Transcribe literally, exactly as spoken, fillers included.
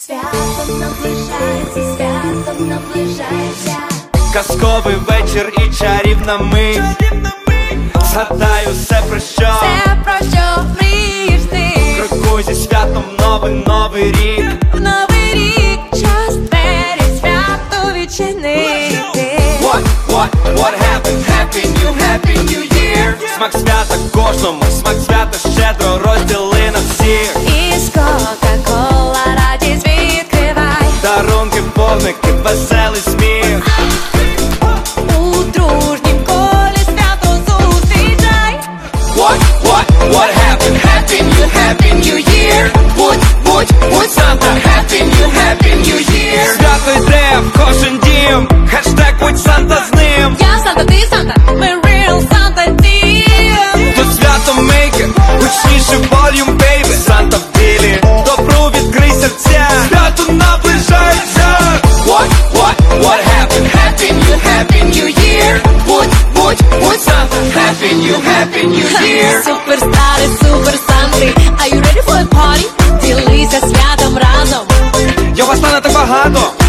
Свято наближається, свято наближається. Казковий вечір і чарівна мить. Згадаю все про що, Все, про що мрієш ти. крокуй зі святом новий новий рік. В новий рік час двері свято відчинити. What, what, what happened? Happy new, happy new year. Смак свята кожному, смак свята щедро розділи на всіх. Із Кока-Кола радість відкривай. Дарунки, повники, веселий сміх. У дружнім колі свято зустрічай. What, what, what happened? Happy new, happy new year. Будь, будь, будь Санта. Happy new, happy new year. Свято йде в кожен дім. Хештег будь Санта з ним. Я Санта, ти Санта, ми real Санта Team. До свято make it, гучніше volume, baby. Санта в ділі, добру відкрий серця. Свято наближається. What, what, what happened? Happy new, happy new year. Будь, будь, будь Санта. Happy new, happy new year. Суперстари, супер Санти, are you ready for a party? Ділися святом разом. Його стане так багато.